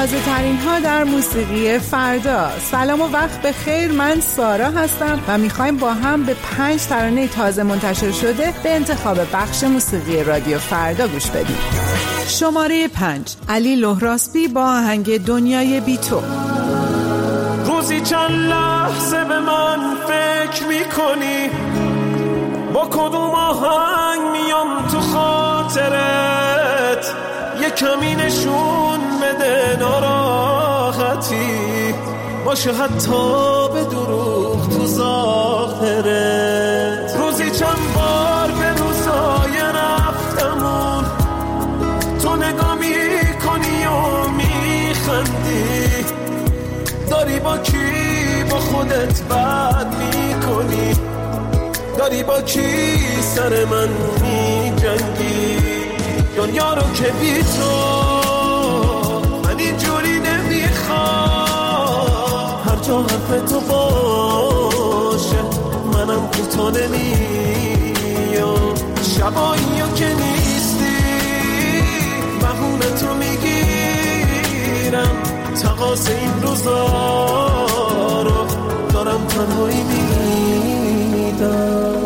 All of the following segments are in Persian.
تازه ترین ها در موسیقی فردا. سلام و وقت بخیر، من سارا هستم و میخوایم با هم به 5 ترانه تازه منتشر شده به انتخاب بخش موسیقی رادیو فردا گوش بدیم. شماره 5 علی لهراسبی با آهنگ دنیای بی تو. روزی چند لحظه به من فکر میکنی، با کدوم آهنگ میام تو خاطرت، یه کمی نشون بده ناراحتی باشه حتی به دروغ تو ظاهرت. روزی چند بار به روزای رفتمون تو نگاه میکنی و میخندی، داری با کی با خودت بد میکنی، داری با کی سر من میجنگی. دنیا رو که بی تو من اینجوری نمیخوام، هر جا حرف تو باشه منم کوتاه نمیام. شباییو که نیستی بهونه تو میگیرم، تقاس این روزا رو دارم تنهایی میدم.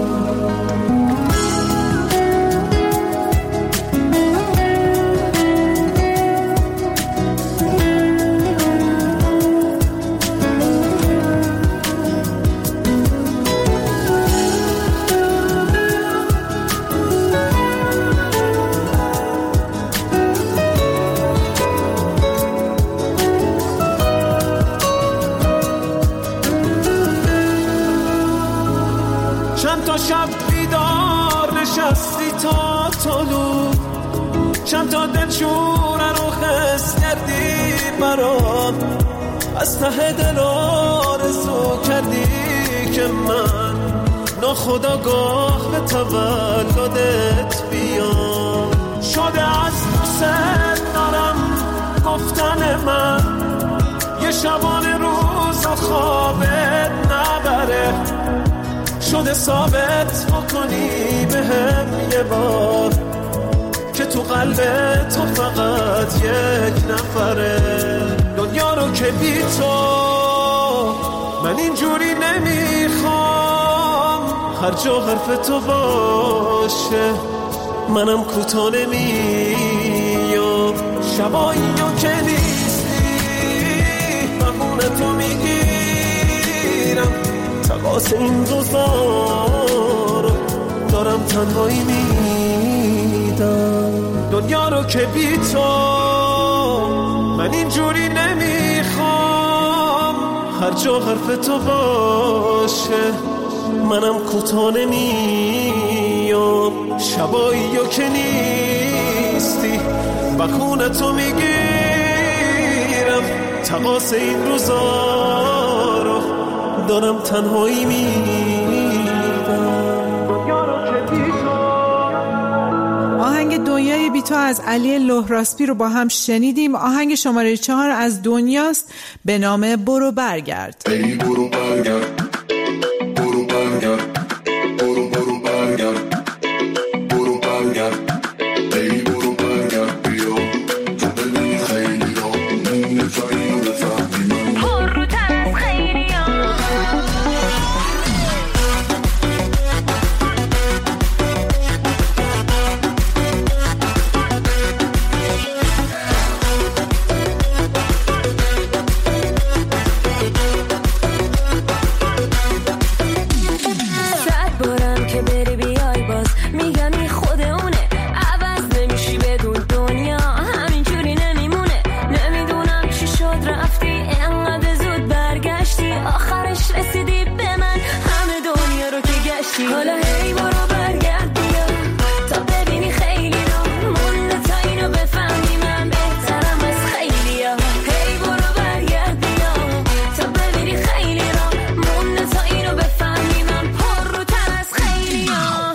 شب بیدار نشستی تا طلوع، چند تا دلشوره رو حس کردی برام، از ته دل آرزو کردی که من ناخودآگاه به تولدت بیام. شده از دوست دارم گفتن من یه شبانه روز و خوابت نبره، شده ثابت بکنی بهم یه بار که تو قلب تو فقط یک نفره. دنیا رو که بی تو من اینجوری نمیخوام، هر جا حرف تو باشه منم کوتاه نمیام. شبایی که نیستی بهونه تو میگیرم، تقاس این روزا رو دارم تنهایی میدم. دنیا رو که بی تو من اینجوری نمیخوام، هر جا حرف تو باشه منم کوتاه نمیام. شبایی که نیستی بخونه تو میگیرم، تقاس این روزا رو دارم تنهایی میدم. آهنگ دنیای بی تو از علی لهراسبی رو با هم شنیدیم. آهنگ شماره 4 از دنیاست به نام برو برگرد. ای برو برگرد، برو برگرد، برو برگرد، برو برگرد، ای برو برگرد بیا تو بدونی خیلی ها نمی‌فهمی و بفهمی من پر رو تر خیلی ها. حالا هی برو برگرد بیا تا ببینی خیلی را مونده تا اینو بفهمی من بهترم از خیلی ها. هی برو برگرد بیا تا ببینی خیلی را مونده تا اینو بفهمی من پر رو تر از خیلی ها.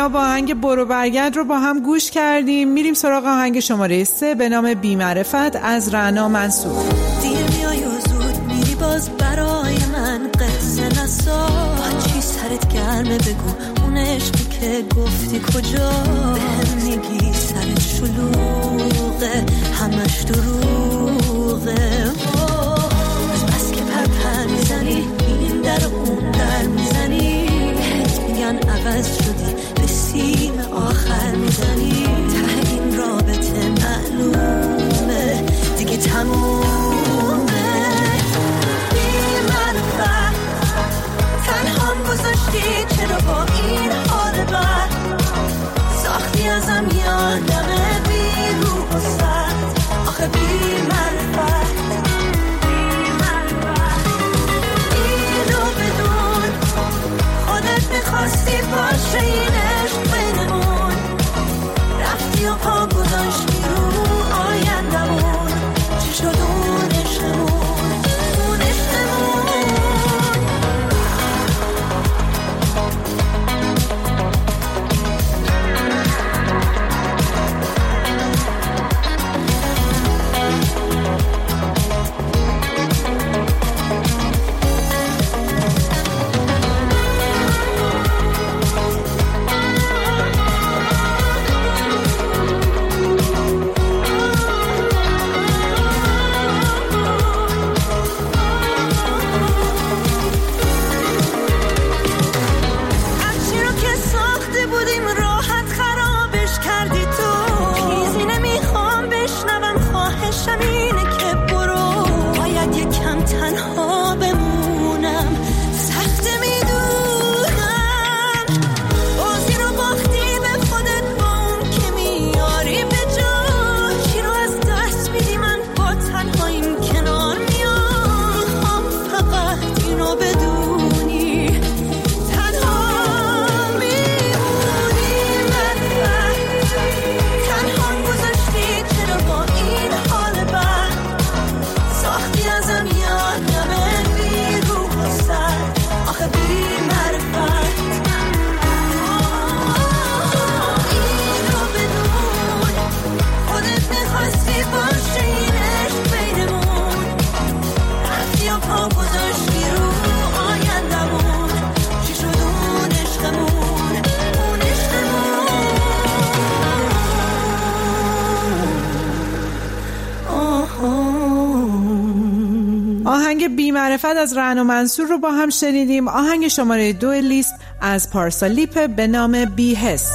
دنیا با آهنگ برو برگرد رو با هم گوش کردیم. میریم سراغ آهنگ شماره 3 به نام بی‌معرفت از رعنا منصور. دیر میای و زود میری باز برای من قصه نساز، چی سرت گرمه بگو اون عشقی که گفتی کجا، بهم میگی سرت شلوغه همش دروغه، بس که پر میزنی این در اون در میزنی، بهت میگن عوض شدی به سیم آخر میزنی، ته این رابطه معلومه دیگه تمومه. بی‌معرفت تنهام گذاشتی چرا با این حال بد، ساختی ازم یادمه بی روح و سد، آخه بی‌معرفت اینو بدون خودت میخواستی باشه این عشق بینمون، رفتی و پا گذاشتی رو آیندمون، چی شد اون عشقمون اون عشقمون. آهنگ بی‌معرفت از رعنا منصور رو با هم شنیدیم. آهنگ شماره 2 لیست از پارسا لیپ به نام بی حس.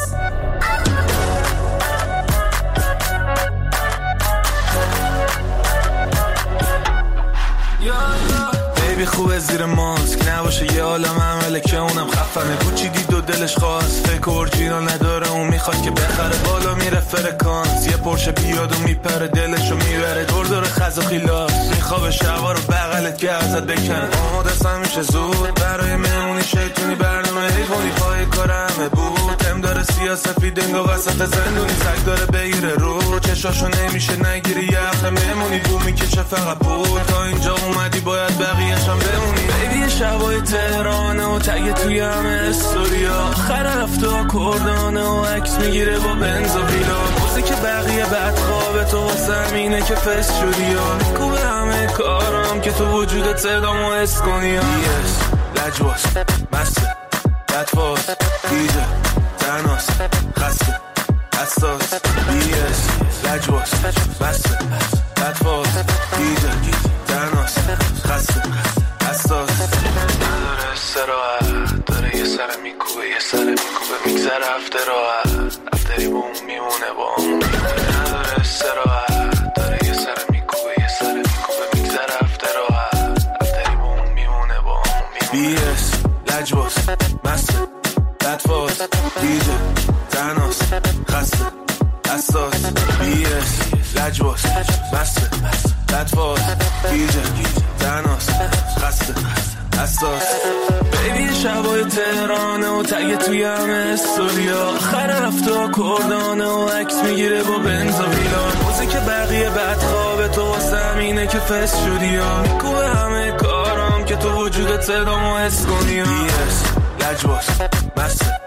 بیبی خوبه زیر ماسک نباشه یه عالم عمله که اونم خفنه، کوچی دید و دلش خواست فکر اورجینال نداره، اون میخواد که بخره بالا میره فرکانس، یه پرشه بیاد و میپره دلشو میبره دور دور خز و خیلاس، میخوابه شبا رو بغلت که ازت بکنه، آماده است همیشه زود برای مهمونی شیطونی برنامه حیوانی پای کار همه بود، تم داره سیاسفید انگا وسط زندونی، سگ داره بگیره رو چشاشو نمیشه نگیری یه هفته مهمونی بو میکشه فقط بود، تا اینجا اومدی باید بقیه‌شم بمونی. بیبی شبای تهرانه و تگه توی همه استوریا، آخر هفته کردانه و عکس میگیره با بنز و ویلا، موزیک بقیه بعد خوابه تو زمینه که فست شدی یا میکوبه همه کارم که تو وجودت صدامو حس کنی. بیس لجواس مسته بدفاز دیجه تناس خسته حساس، بیس لجواس مسته بدفاز دیجه تناس خسته حساس، نداره استراحت داره یه سر میکوبه یه سر میکوبه میگذره هفته راحت افتری با اون میمونه با اون میمونه، نداره استراحت داره یه سر میکوبه یه سر میکوبه میگذره هفته راحت افتری با اون میمونه با اون میمونه. بیس لجواس مسته بدفاز دیجه تناس خسته حساس، بیس لجواس مسته بدفاز دیجه تناس خسته حساس. بیبی شبای تهرانه و تگه توی همه استوریا، آخر هفته کردانه و عکس میگیره با بنز و ویلا، موزیک بقیه بعد خوابه تو زمینه که فست شدی یا میکوبه همه کارم که تو وجودت صدامو حس کنی. بیس لجواس مسته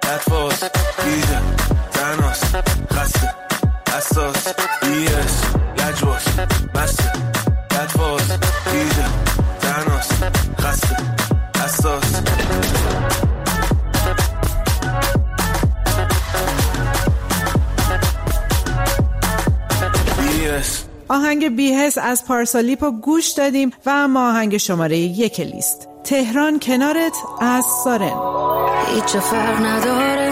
لطفاس دیده تناس خسته حساس ایرس لجواس بسته لطفاس دیده تناس خسته حساس. آهنگ بی‌حس از پارسالیپو گوش دادیم و اما آهنگ شماره 1 لیست تهران کنارت از سارن. هیچ فرق نداره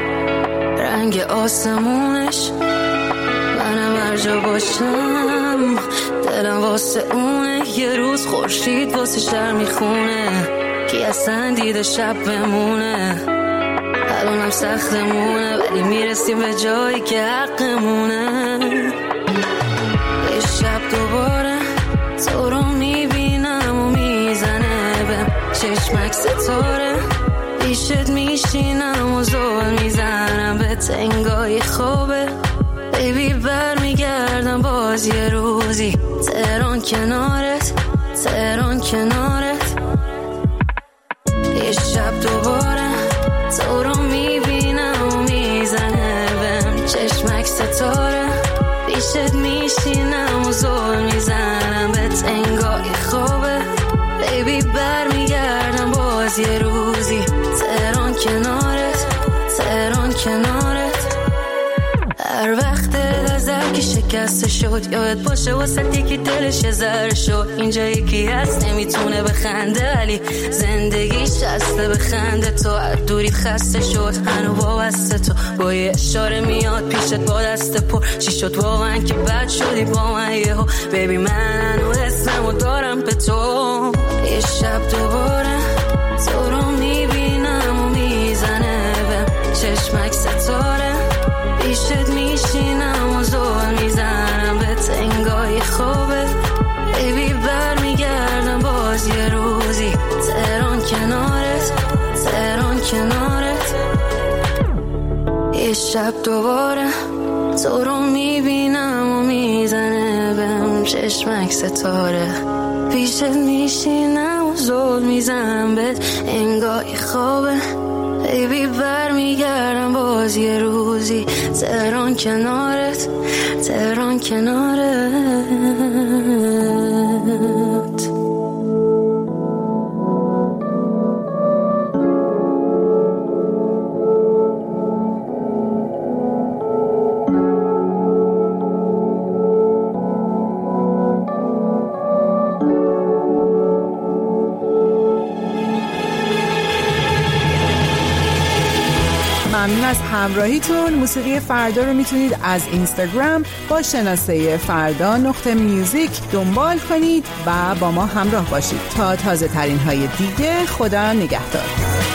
رنگ آسمونش، منم هر جا باشم دلم واسه اونه. یه روز خورشید واسه شهر میخونه، کی اصلا دیده شب بمونه. الانم سختمونه ولی میرسیم به جایی که حقمونه. یه شب دوباره تو رو میبینم و میزنه بهم چشمک ستاره، پیشت میشینم و زول میزنم به تنگای خوبه. بیبی برمیگردم باز یه روزی تهران کنارت، تهران کنارت. یه شب دوباره تو رو میبینم و میزنه بهم چشمک ستاره، پیشت میشینم و زول میزنم به تنگای خوبه. بیبی برمیگردم باز یه روزی تهران کنارت، تهران کنارت. هر وقت از که شکسته شد یاد باشه واسه یکی دلش ذره شد. اینجا یکی هست نمیتونه بخنده ولی زندگی شسته بخنده. تو از دوریت خسته شد هنو وابسته، تو با یه اشاره میاد پیشت با دست پر. چی شد واقعا که بد شدی با من یهو؟ بیبی من هنو اسممو دارم به تو. یه شب دوباره تو رو میبینم و میزنه بهم چشمک ستاره، پیشت میشینم و زول میزنم به تنگای خوبه. بیبی برمیگردم باز یه روزی تهران کنارت، تهران کنارت. یه شب دوباره تو رو میبینم و میزنه بهم چشمک ستاره، پیشت میشینم و زول میزنم به تنگای خوبه. بیبی برمیگردم باز یه روزی تهران کنارت، تهران کنارت. ممنون از همراهیتون. موسیقی فردا رو میتونید از اینستاگرام با شناسه فردا.music دنبال کنید و با ما همراه باشید تا تازه ترین های دیگه. خدا نگهدار.